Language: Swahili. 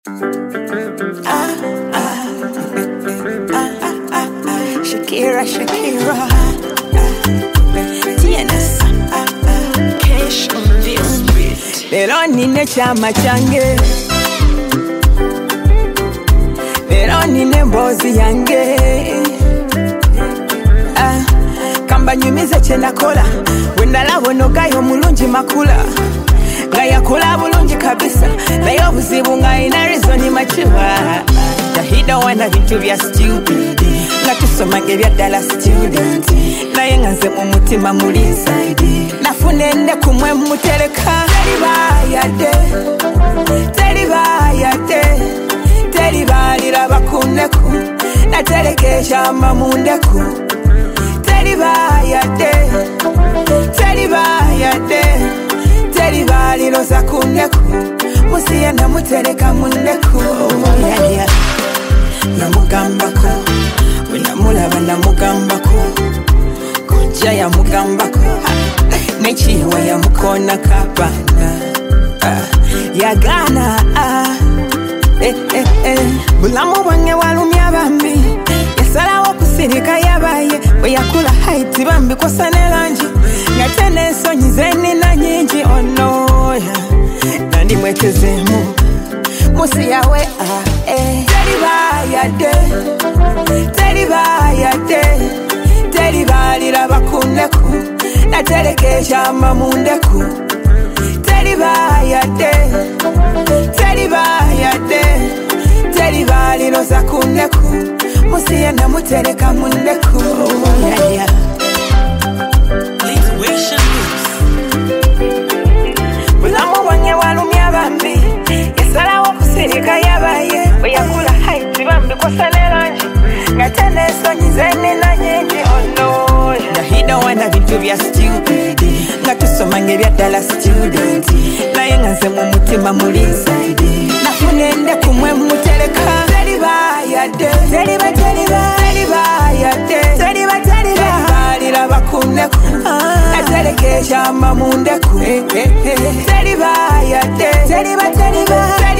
Shakira, Shakira. TNS. Cash on this beat. Lero nine chama change. Lero nine mbozi yange. Kamba nyumize chena kola. Wenda labo nogayo mulungi makula. Gaya kola bulungi kabisa. Layo buzibu nga ina reason machiwa. Dahida wana vitu vya stupid. Natusoma ngebya dala student. Naye nganze mu mutima muri inside. Nafunende kumwe mutereka. Teri balira bakundeku. Naterekesha amamundeku. Teri baliro zakundeku. Musiya namutereka mundeku. Namugambako. Namulaba namugambako. Konja ya mugambako. Nechiwa ya mukona kabana. Yagana. Bulamu bwange walumya bambi. Yasalawo kusirika yabaye. Weyakula haiti bambi kosane lanji. Ngatene ensonyi zenina nyingi ono. Nandi mwekezemu. Musi yawe Teri balira bakundeku. Naterekesha amamundeku. Teri baliro zakundeku. Musiya namutereka mundeku. Bulamu bwange walumya bambi. Yasalawo kusirika yabaye. Weyakula haiti bambi kosane lanji. Ngatene ensonyi zenina nyingi ono. Dahida wana vitu vya stupid. Ngatusoma ngebya dala student. Naye nganze mu mutima muri inside. Nafunende kumwe mutereka. Teri balira bakundeku. Naterekesha amamundeku. Teri